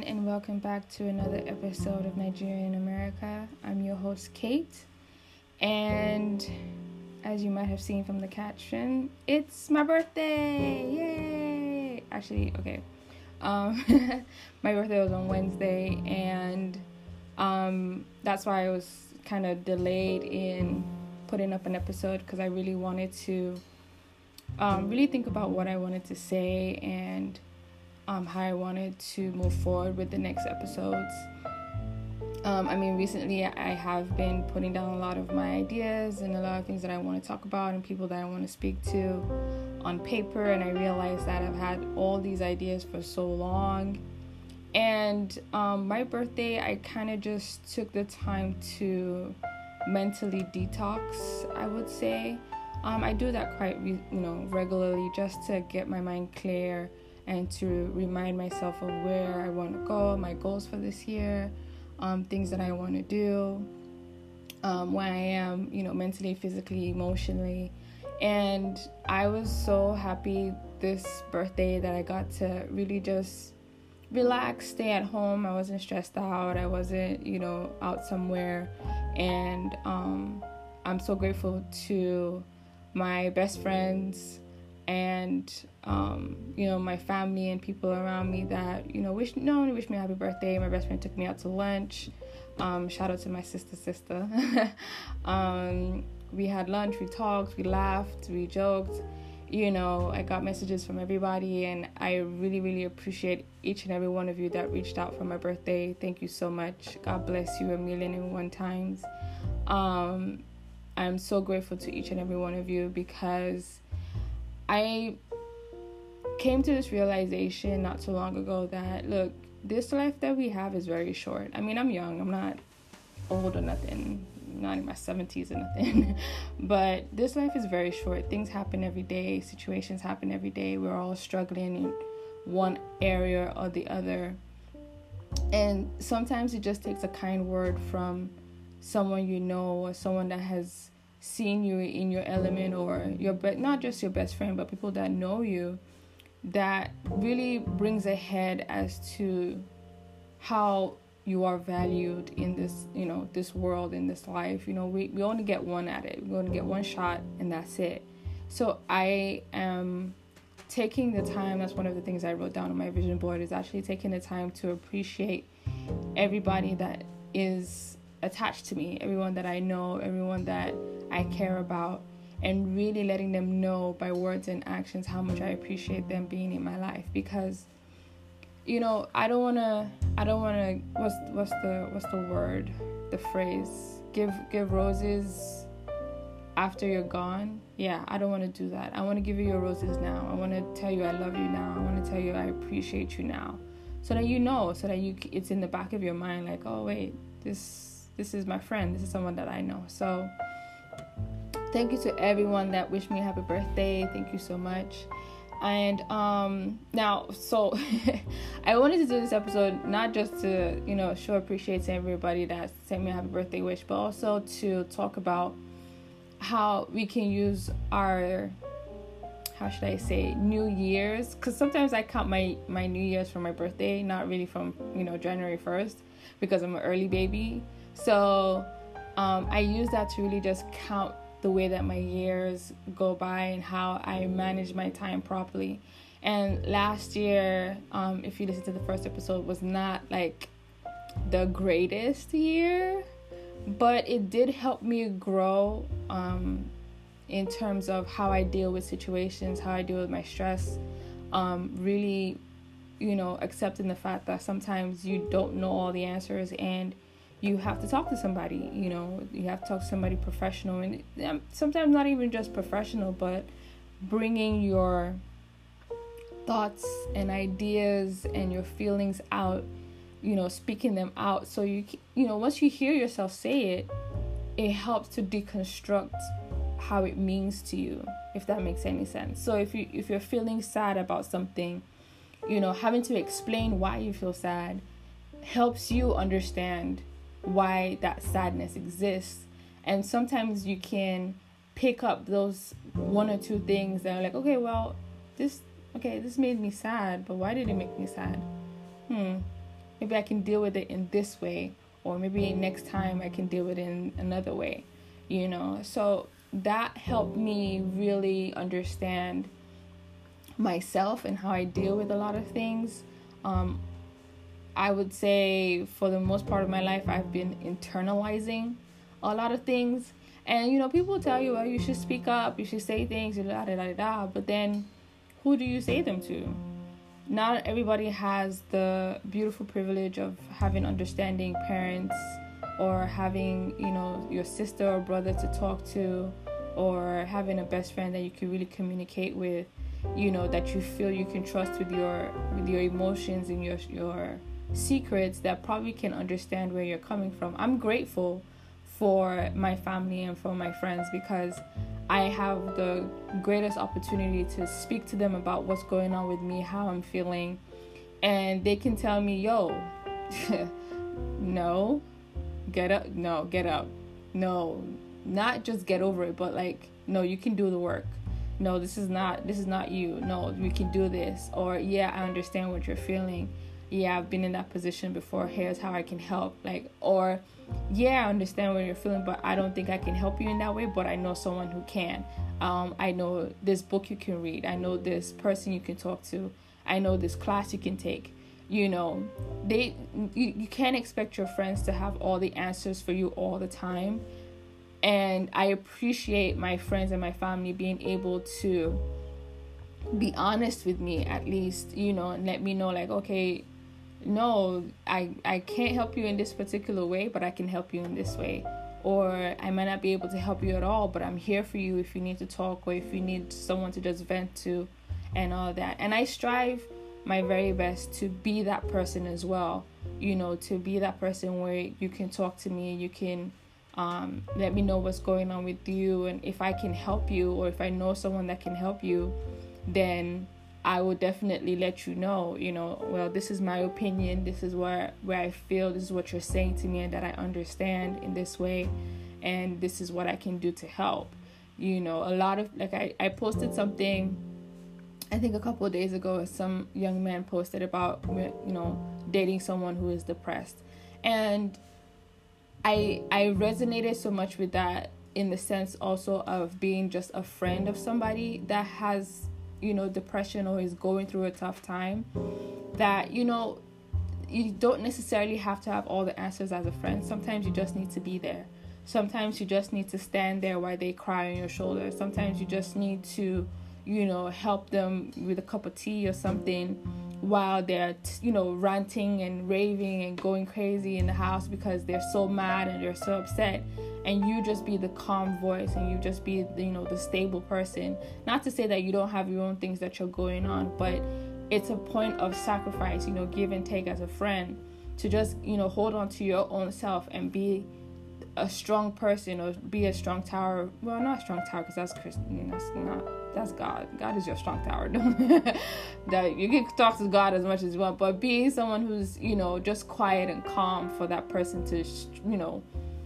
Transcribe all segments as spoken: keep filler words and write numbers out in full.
and welcome back to another episode of Nigeria in America. I'm your host, Kate, and as you might have seen from the caption, it's my birthday! Yay! Actually, okay, um, my birthday was on Wednesday, and um, that's why I was kind of delayed in putting up an episode, because I really wanted to um, really think about what I wanted to say and Um, how I wanted to move forward with the next episodes. Um, I mean, recently I have been putting down a lot of my ideas and a lot of things that I want to talk about and people that I want to speak to on paper, and I realized that I've had all these ideas for so long. And um, my birthday, I kind of just took the time to mentally detox, I would say. Um, I do that quite, re- you know, regularly, just to get my mind clear and to remind myself of where I want to go, my goals for this year, um, things that I want to do, um, where I am, you know, mentally, physically, emotionally. And I was so happy this birthday that I got to really just relax, stay at home. I wasn't stressed out. I wasn't, you know, out somewhere. And um, I'm so grateful to my best friends and um you know my family and people around me that you know wish not only wish me a happy birthday. My best friend took me out to lunch. Um shout out to my sister sister um we had lunch, we talked, we laughed, we joked. you know I got messages from everybody, and I really really appreciate each and every one of you that reached out for my birthday. Thank you so much. God bless you a million and one times. um I'm so grateful to each and every one of you, because I came to this realization not so long ago that, look, this life that we have is very short. I mean, I'm young. I'm not old or nothing. I'm not in my seventies or nothing. But this life is very short. Things happen every day. Situations happen every day. We're all struggling in one area or the other. And sometimes it just takes a kind word from someone you know, or someone that has seen you in your element, or your be- not just your best friend, but people that know you, that really brings ahead as to how you are valued in this, you know, this world, in this life. You know, we, we only get one at it. We only get one shot, and that's it. So I am taking the time. That's one of the things I wrote down on my vision board, is actually taking the time to appreciate everybody that is attached to me, everyone that I know, everyone that I care about, and really letting them know by words and actions how much I appreciate them being in my life. Because you know I don't want to I don't want to what's what's the what's the word the phrase give give roses after you're gone. Yeah, I don't want to do that. I want to give you your roses now. I want to tell you I love you now. I want to tell you I appreciate you now, so that you know, so that you it's in the back of your mind, like, oh wait, this This is my friend. This is someone that I know. So thank you to everyone that wished me a happy birthday. Thank you so much. And um, now, so I wanted to do this episode not just to, you know, show appreciation to everybody that sent me a happy birthday wish, but also to talk about how we can use our, how should I say, New Year's. Because sometimes I count my, my New Year's from my birthday, not really from, you know, January first, because I'm an early baby. So um, I use that to really just count the way that my years go by and how I manage my time properly. And last year, um, if you listen to the first episode, was not like the greatest year, but it did help me grow um, in terms of how I deal with situations, how I deal with my stress, um, really, you know, accepting the fact that sometimes you don't know all the answers, and you have to talk to somebody. You know, you have to talk to somebody professional, and um, sometimes not even just professional, but bringing your thoughts and ideas and your feelings out, you know, speaking them out. So you, you know, once you hear yourself say it, it helps to deconstruct how it means to you, if that makes any sense. So if you, if you're feeling sad about something, you know, having to explain why you feel sad helps you understand why that sadness exists. And sometimes you can pick up those one or two things that are like, okay, well, this okay this made me sad, but why did it make me sad? hmm maybe I can deal with it in this way, or maybe next time I can deal with it in another way, you know. So that helped me really understand myself and how I deal with a lot of things. Um, I would say for the most part of my life, I've been internalizing a lot of things. And, you know, people tell you, well, you should speak up, you should say things, da, da, da, da, but then who do you say them to? Not everybody has the beautiful privilege of having understanding parents, or having, you know, your sister or brother to talk to, or having a best friend that you can really communicate with, you know, that you feel you can trust with your with your emotions and your your secrets, that probably can understand where you're coming from. I'm grateful for my family and for my friends, because I have the greatest opportunity to speak to them about what's going on with me, how I'm feeling, and they can tell me, yo, no, get up, no, get up, no, not just get over it, but like, no, you can do the work. No, this is not, this is not you. No, we can do this. Or, yeah, I understand what you're feeling. Yeah, I've been in that position before. Here's how I can help. Like, or, yeah, I understand what you're feeling, but I don't think I can help you in that way, but I know someone who can. Um, I know this book you can read. I know this person you can talk to. I know this class you can take. You know, they, you, you can't expect your friends to have all the answers for you all the time. And I appreciate my friends and my family being able to be honest with me, at least, you know, and let me know, like, okay, no, I, I can't help you in this particular way, but I can help you in this way. Or I might not be able to help you at all, but I'm here for you if you need to talk, or if you need someone to just vent to, and all that. And I strive my very best to be that person as well, you know, to be that person where you can talk to me, you can um, let me know what's going on with you, and if I can help you, or if I know someone that can help you, then I will definitely let you know, you know, well, this is my opinion, this is where, where I feel, this is what you're saying to me, and that I understand in this way, and this is what I can do to help. You know, a lot of, like, I, I posted something, I think a couple of days ago, some young man posted about, you know, dating someone who is depressed. And I I resonated so much with that, in the sense also of being just a friend of somebody that has, you know, depression, or is going through a tough time, that, you know, you don't necessarily have to have all the answers as a friend. Sometimes you just need to be there. Sometimes you just need to stand there while they cry on your shoulder. Sometimes you just need to, you know, help them with a cup of tea or something, while they're, you know, ranting and raving and going crazy in the house because they're so mad and they're so upset. And you just be the calm voice, and you just be, you know, the stable person. Not to say that you don't have your own things that you're going on, but it's a point of sacrifice, you know, give and take as a friend, to just, you know, hold on to your own self and be a strong person, or be a strong tower. Well, not a strong tower, because that's Christian. That's not. That's God. God is your strong tower. That you can talk to God as much as you want, but being someone who's, you know, just quiet and calm for that person to, you know,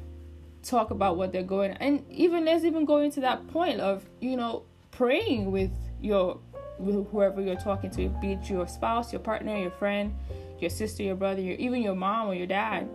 talk about what they're going. And even let's even go into that point of, you know, praying with your with whoever you're talking to, be it your spouse, your partner, your friend, your sister, your brother, your, even your mom or your dad.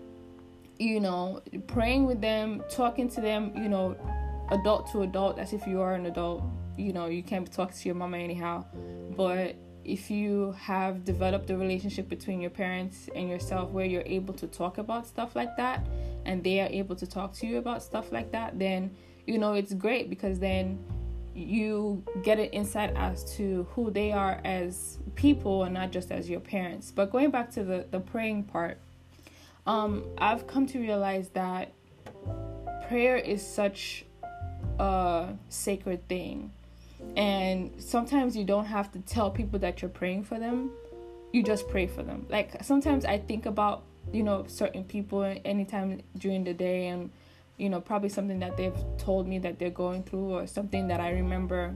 You know, praying with them, talking to them, you know, adult to adult, as if you are an adult. You know, you can't talk to your mama anyhow. But if you have developed a relationship between your parents and yourself where you're able to talk about stuff like that, and they are able to talk to you about stuff like that, then, you know, it's great, because then you get an insight as to who they are as people, and not just as your parents. But going back to the, the praying part, um, I've come to realize that prayer is such a sacred thing. And sometimes you don't have to tell people that you're praying for them. You just pray for them. Like, sometimes I think about, you know, certain people anytime during the day, and, you know, probably something that they've told me that they're going through, or something that I remember.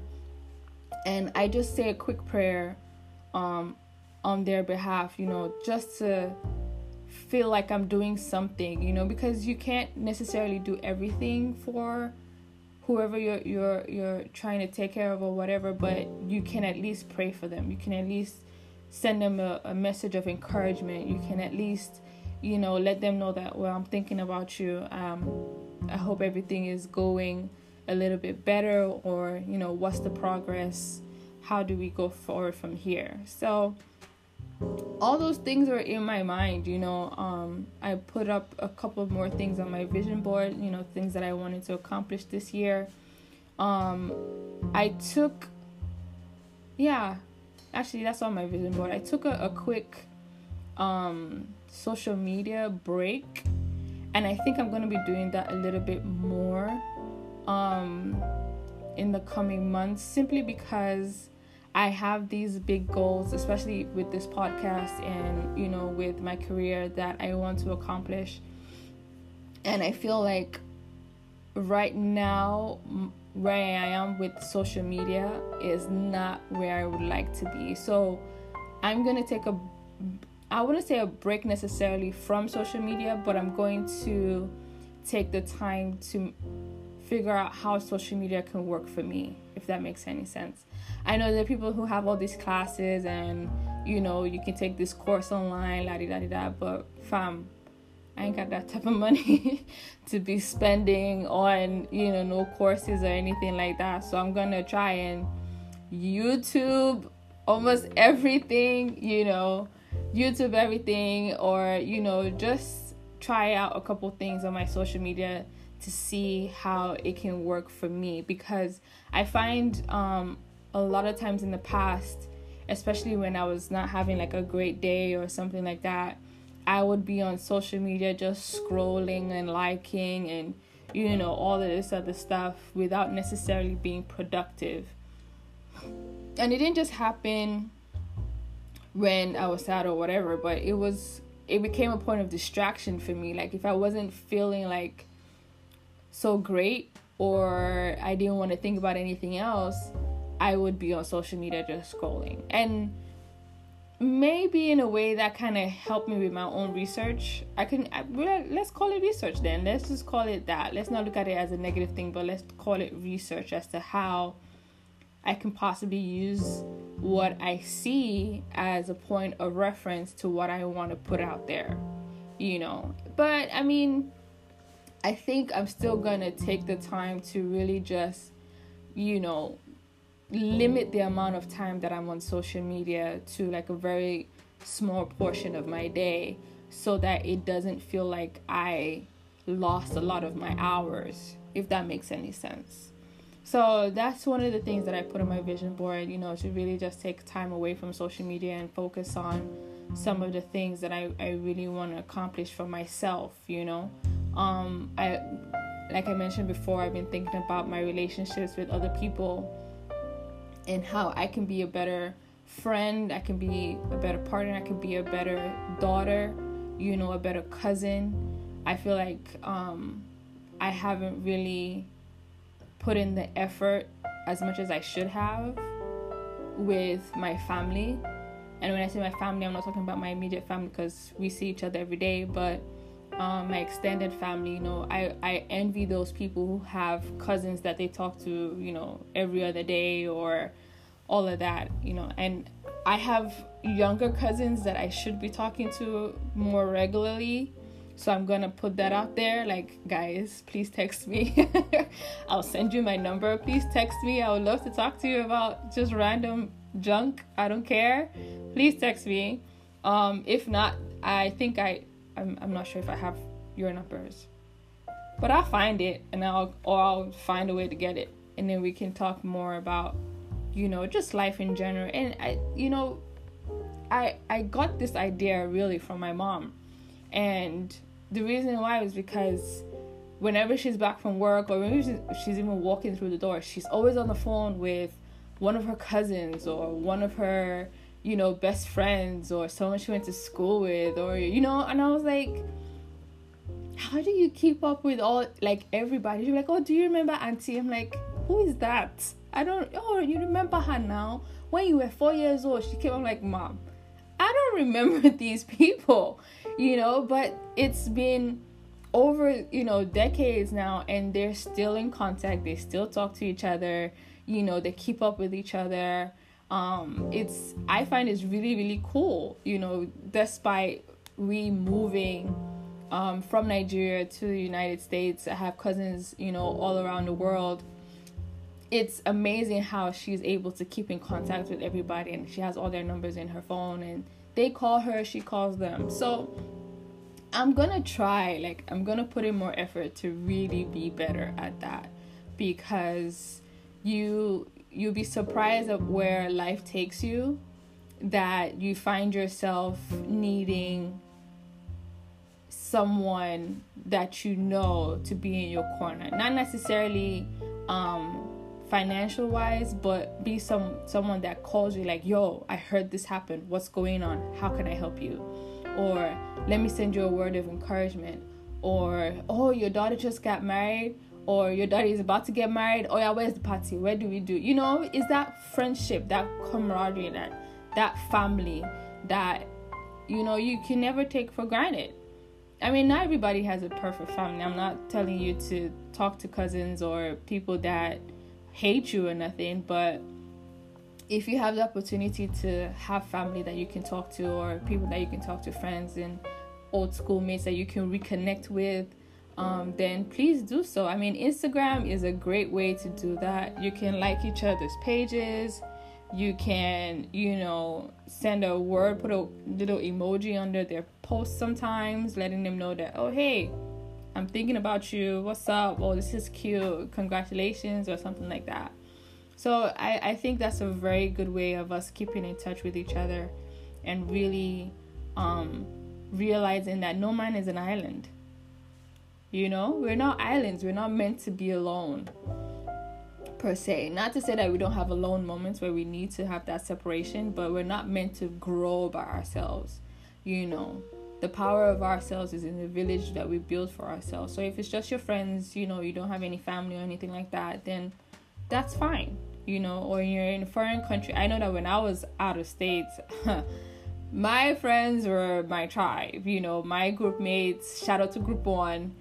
And I just say a quick prayer um, on their behalf, you know, just to feel like I'm doing something, you know, because you can't necessarily do everything for whoever you're you're you're trying to take care of or whatever, but you can at least pray for them. You can at least send them a, a message of encouragement. You can at least, you know, let them know that, well, I'm thinking about you. Um, I hope everything is going a little bit better, or, you know, what's the progress? How do we go forward from here? So all those things are in my mind, you know. Um, I put up a couple more things on my vision board, you know, things that I wanted to accomplish this year. Um, I took, yeah, actually that's on my vision board. I took a, a quick um, social media break, and I think I'm going to be doing that a little bit more um, in the coming months, simply because I have these big goals, especially with this podcast and, you know, with my career, that I want to accomplish. And I feel like right now, where I am with social media is not where I would like to be. So I'm going to take a, I wouldn't say a break necessarily from social media, but I'm going to take the time to figure out how social media can work for me, if that makes any sense. I know there are people who have all these classes and, you know, you can take this course online, la di da di da, but fam, I ain't got that type of money to be spending on, you know, no courses or anything like that. So I'm going to try and YouTube almost everything, you know, YouTube everything, or, you know, just try out a couple things on my social media to see how it can work for me. Because I find um, a lot of times in the past, especially when I was not having like a great day or something like that, I would be on social media just scrolling and liking and, you know, all of this other stuff without necessarily being productive. And it didn't just happen when I was sad or whatever, but it was, it became a point of distraction for me. Like if I wasn't feeling like so great, or I didn't want to think about anything else, I would be on social media just scrolling. And maybe in a way that kind of helped me with my own research. I can, I, let's call it research then. Let's just call it that. Let's not look at it as a negative thing, but let's call it research as to how I can possibly use what I see as a point of reference to what I want to put out there, you know. But I mean, I think I'm still going to take the time to really just, you know, limit the amount of time that I'm on social media to like a very small portion of my day, so that it doesn't feel like I lost a lot of my hours, if that makes any sense. So that's one of the things that I put on my vision board, you know, to really just take time away from social media and focus on some of the things that I, I really want to accomplish for myself, you know. Um, I, like I mentioned before, I've been thinking about my relationships with other people and how I can be a better friend, I can be a better partner, I can be a better daughter, you know, a better cousin. I feel like um, I haven't really put in the effort as much as I should have with my family. And when I say my family, I'm not talking about my immediate family, because we see each other every day, but um, my extended family, you know, I, I envy those people who have cousins that they talk to, you know, every other day or all of that, you know. And I have younger cousins that I should be talking to more regularly. So I'm going to put that out there. Like, guys, please text me. I'll send you my number. Please text me. I would love to talk to you about just random junk. I don't care. Please text me. Um, if not, I think I, I'm, I'm not sure if I have your numbers. But I'll find it, and I'll, or I'll find a way to get it. And then we can talk more about, you know, just life in general. And, I, you know, I I got this idea really from my mom. And the reason why was because whenever she's back from work, or maybe she's, she's even walking through the door, she's always on the phone with one of her cousins or one of her, you know, best friends, or someone she went to school with, or, you know. And I was like, how do you keep up with all, like, everybody? She's like, oh, do you remember Auntie? I'm like, who is that? I don't, oh, you remember her now? When you were four years old, she came. I'm like, Mom, I don't remember these people, you know. But it's been over, you know, decades now, and they're still in contact. They still talk to each other, you know, they keep up with each other. um, it's I find it's really, really cool, you know, despite we moving um, from Nigeria to the United States. I have cousins, you know, all around the world. It's amazing how she's able to keep in contact with everybody, and she has all their numbers in her phone, and they call her, she calls them. So I'm gonna try, like, I'm gonna put in more effort to really be better at that, because you you'll be surprised at where life takes you, that you find yourself needing someone that you know to be in your corner. Not necessarily um financial wise, but be some someone that calls you like, yo, I heard this happen, what's going on, how can I help you? Or let me send you a word of encouragement. Or, oh, your daughter just got married, or your daughter is about to get married. Oh yeah, where's the party, where do we do, you know? Is that friendship, that camaraderie, that that family that, you know, you can never take for granted. I mean, not everybody has a perfect family. I'm not telling you to talk to cousins or people that hate you or nothing, but if you have the opportunity to have family that you can talk to, or people that you can talk to, friends and old schoolmates that you can reconnect with, um, then please do so. I mean, Instagram is a great way to do that. You can like each other's pages. You can, you know, send a word, put a little emoji under their posts sometimes, letting them know that, oh, hey, I'm thinking about you, what's up, oh, this is cute, congratulations, or something like that. So I, I think that's a very good way of us keeping in touch with each other, and really um, realizing that no man is an island. You know, we're not islands, we're not meant to be alone, per se. Not to say that we don't have alone moments where we need to have that separation, but we're not meant to grow by ourselves, you know. The power of ourselves is in the village that we build for ourselves. So if it's just your friends, you know, you don't have any family or anything like that, then that's fine, you know. Or you're in a foreign country. I know that when I was out of state, my friends were my tribe, you know, my group mates. Shout out to Group One.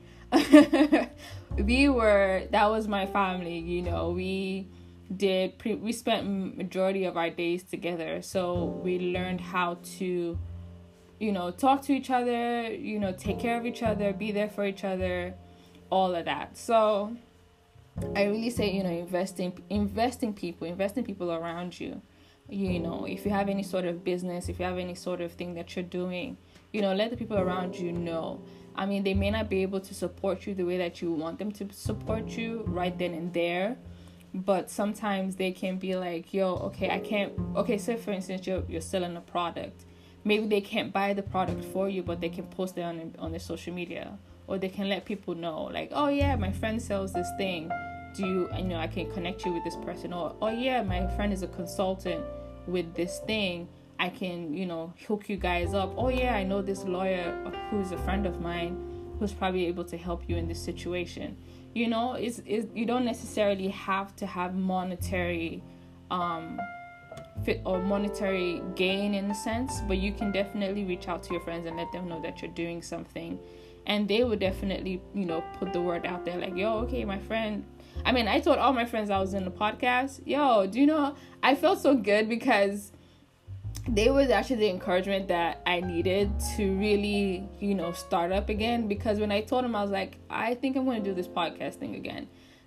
we were, that was my family, you know. We did, pre- we spent majority of our days together. So we learned how to, you know, talk to each other, you know, take care of each other, be there for each other, all of that. So I really say, you know, invest in, invest in people, invest in people around you. You know, if you have any sort of business, if you have any sort of thing that you're doing, you know, let the people around you know. I mean, they may not be able to support you the way that you want them to support you right then and there, but sometimes they can be like, yo, okay, I can't, okay, so for instance, you're, you're selling a product. Maybe they can't buy the product for you, but they can post it on on their social media, or they can let people know, like, oh yeah, my friend sells this thing. Do you, you know, I can connect you with this person. Or, oh yeah, my friend is a consultant with this thing. I can, you know, hook you guys up. Oh yeah, I know this lawyer who's a friend of mine who's probably able to help you in this situation. You know, it's, it's you don't necessarily have to have monetary um fit or monetary gain in a sense, but you can definitely reach out to your friends and let them know that you're doing something, and they would definitely, you know, put the word out there like, yo, okay, my friend. I mean, I told all my friends I was in the podcast. Yo, do you know, I felt so good because they were actually the encouragement that I needed to really, you know, start up again. Because when I told them, I was like, I think I'm going to do this podcast thing again,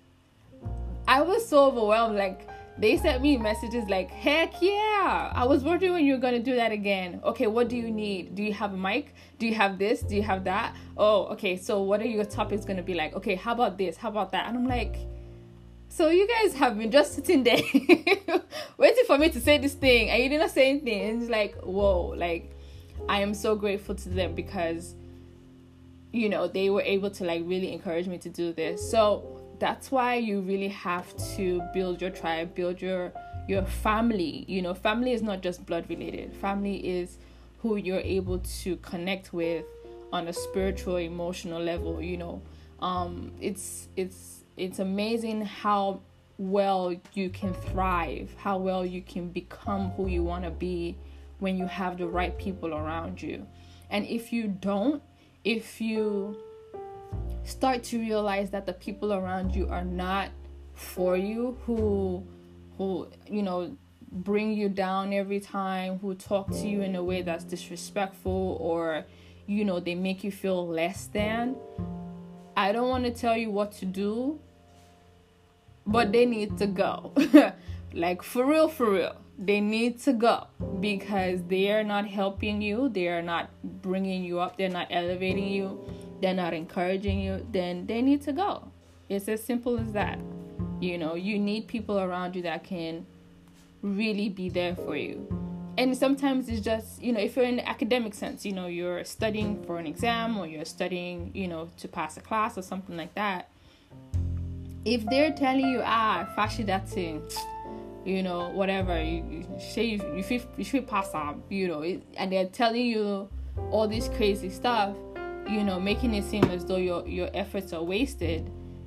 I was so overwhelmed. Like, they sent me messages like, heck yeah, I was wondering when you were going to do that again. Okay, what do you need? Do you have a mic? Do you have this? Do you have that? Oh, okay, so what are your topics going to be like? Okay, how about this? How about that? And I'm like, so you guys have been just sitting there waiting for me to say this thing, and you did not say anything. And it's like, whoa, like, I am so grateful to them because, you know, they were able to, like, really encourage me to do this. So that's why you really have to build your tribe, build your your family. You know, family is not just blood related. Family is who you're able to connect with on a spiritual, emotional level. You know, um, it's it's it's amazing how well you can thrive, how well you can become who you want to be when you have the right people around you. And if you don't, if you start to realize that the people around you are not for you, who who you know, bring you down every time, who talk to you in a way that's disrespectful, or, you know, they make you feel less than, I don't want to tell you what to do, but they need to go. Like, for real, for real. They need to go, because they are not helping you. They are not bringing you up. They're not elevating you. They're not encouraging you. Then they need to go. It's as simple as that. You know, you need people around you that can really be there for you. And sometimes it's just, you know, if you're in the academic sense, you know, you're studying for an exam, or you're studying, you know, to pass a class or something like that. If they're telling you, ah, fashi that thing, you know, whatever, you, you say you, you, feel, you should pass them, you know, it, and they're telling you all this crazy stuff, you know, making it seem as though your, your efforts are wasted.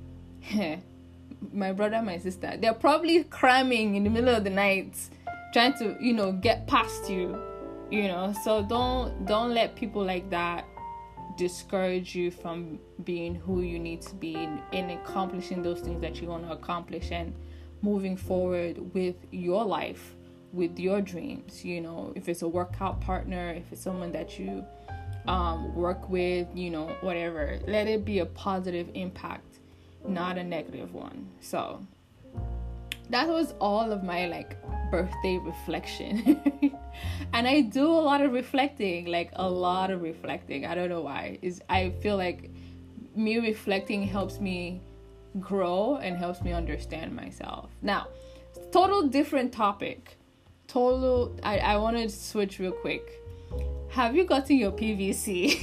My brother, my sister, they're probably cramming in the middle of the night, trying to, you know, get past you, you know. So don't don't let people like that discourage you from being who you need to be, in, in accomplishing those things that you want to accomplish, and moving forward with your life, with your dreams. You know, if it's a workout partner, if it's someone that you um, work with, you know, whatever, let it be a positive impact, not a negative one. So that was all of my like birthday reflection. And I do a lot of reflecting, like a lot of reflecting. I don't know why. Is I feel like me reflecting helps me grow and helps me understand myself. Now, total different topic. Total I, I want to switch real quick. Have you gotten your P V C?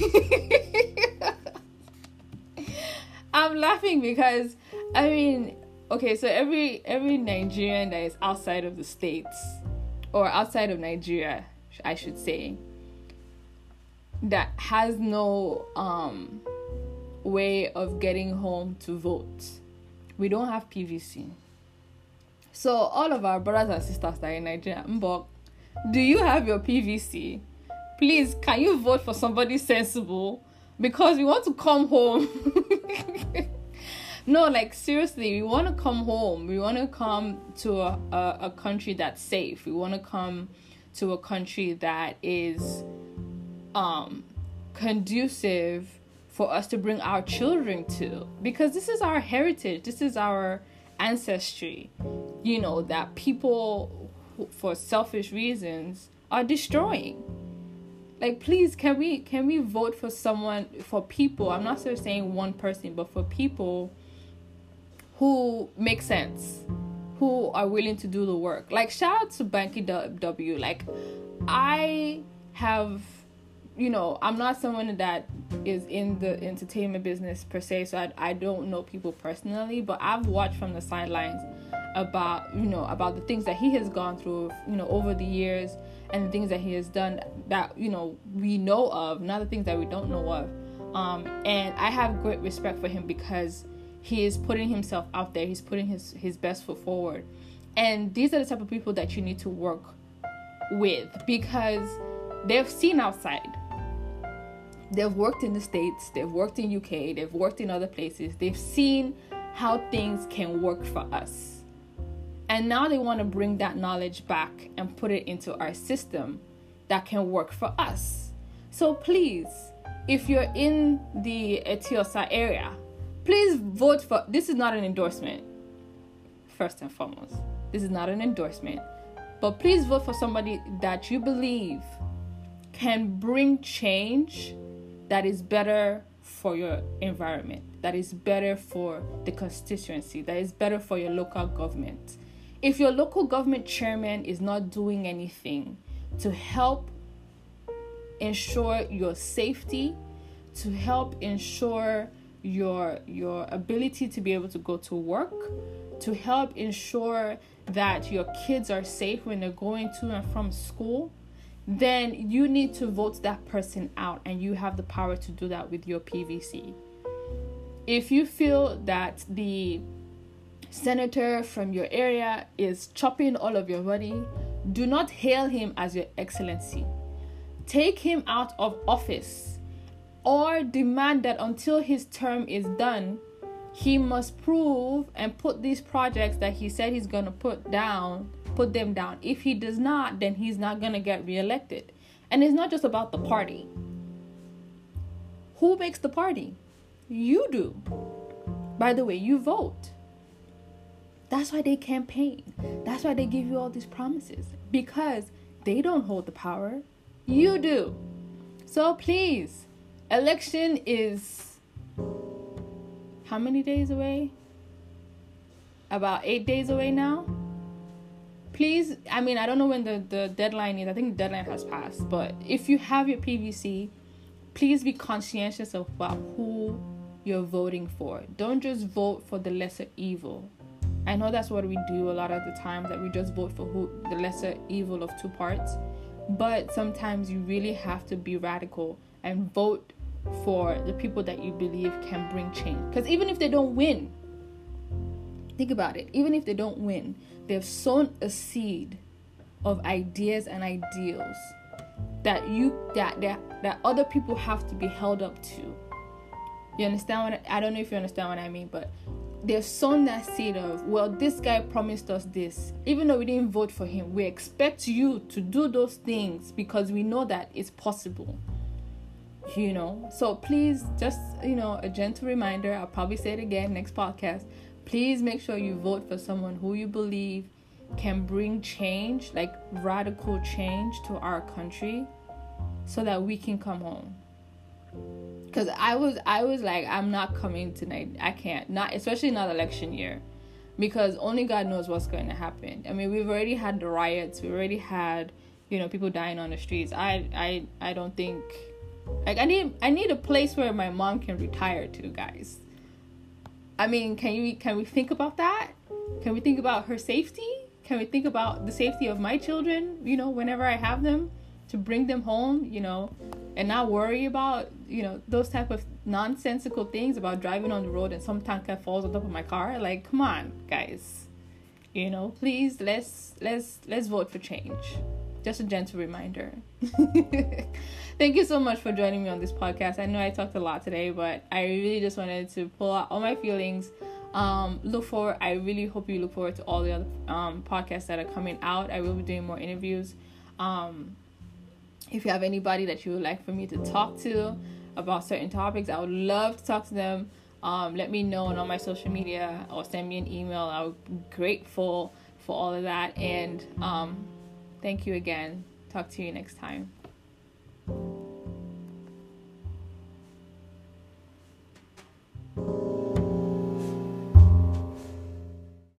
I'm laughing because, I mean, okay, so every every Nigerian that is outside of the States, or outside of Nigeria, I should say, that has no um way of getting home to vote, we don't have P V C. So all of our brothers and sisters that are in Nigeria, Mbok, do you have your P V C? Please, can you vote for somebody sensible? Because we want to come home. No, like, seriously, we want to come home. We want to come to a, a, a country that's safe. We want to come to a country that is um, conducive for us to bring our children to. Because this is our heritage. This is our ancestry. You know, that people, who, for selfish reasons, are destroying. Like, please, can we can we vote for someone, for people? I'm not sort of saying one person, but for people who make sense, who are willing to do the work. Like, shout out to Banky W. Like, I have, you know, I'm not someone that is in the entertainment business per se, so I, I don't know people personally, but I've watched from the sidelines about, you know, about the things that he has gone through, you know, over the years, and the things that he has done that, you know, we know of, not the things that we don't know of. Um, and I have great respect for him because he is putting himself out there. He's putting his, his best foot forward. And these are the type of people that you need to work with, because they've seen outside. They've worked in the States. They've worked in U K. They've worked in other places. They've seen how things can work for us. And now they want to bring that knowledge back and put it into our system that can work for us. So please, if you're in the Etiosa area, please vote for, this is not an endorsement, first and foremost. This is not an endorsement. But please vote for somebody that you believe can bring change that is better for your environment, that is better for the constituency, that is better for your local government. If your local government chairman is not doing anything to help ensure your safety, to help ensure your your ability to be able to go to work, to help ensure that your kids are safe when they're going to and from school, then you need to vote that person out, and you have the power to do that with your P V C. If you feel that the senator from your area is chopping all of your money, do not hail him as your excellency. Take him out of office, or demand that until his term is done, he must prove and put these projects that he said he's going to put down put them down. If he does not, then he's not going to get reelected. And it's not just about the party. Who makes the party? You do. By the way, you vote. That's why they campaign. That's why they give you all these promises. Because they don't hold the power. You do. So please, election is how many days away? About eight days away now. Please, I mean, I don't know when the, the deadline is. I think the deadline has passed. But if you have your P V C, please be conscientious about who you're voting for. Don't just vote for the lesser evil. I know that's what we do a lot of the time, that we just vote for who the lesser evil of two parts. But sometimes you really have to be radical and vote for the people that you believe can bring change. Because even if they don't win, think about it. Even if they don't win, they've sown a seed of ideas and ideals that you that that, that other people have to be held up to. You understand what I, I don't know if you understand what I mean, but they've sown that seed of, well, this guy promised us this. Even though we didn't vote for him, we expect you to do those things because we know that it's possible. You know, so please, just, you know, a gentle reminder. I'll probably say it again next podcast. Please make sure you vote for someone who you believe can bring change, like radical change to our country, so that we can come home. Because I was, I was like, I'm not coming tonight. I can't. Not, especially not election year. Because only God knows what's going to happen. I mean, we've already had the riots. We already had, you know, people dying on the streets. I, I, I don't think... Like, I need, I need a place where my mom can retire to, guys. I mean, can you, can we think about that? Can we think about her safety? Can we think about the safety of my children, you know, whenever I have them, to bring them home, you know, and not worry about, you know, those type of nonsensical things about driving on the road and some tanker falls on top of my car. Like, come on, guys, you know, please, let's, let's, let's vote for change. Just a gentle reminder. Thank you so much for joining me on this podcast. I know I talked a lot today, but I really just wanted to pull out all my feelings. Um, look forward. I really hope you look forward to all the other um, podcasts that are coming out. I will be doing more interviews. Um, if you have anybody that you would like for me to talk to about certain topics, I would love to talk to them. Um, let me know on all my social media or send me an email. I would be grateful for all of that. And um, thank you again. Talk to you next time.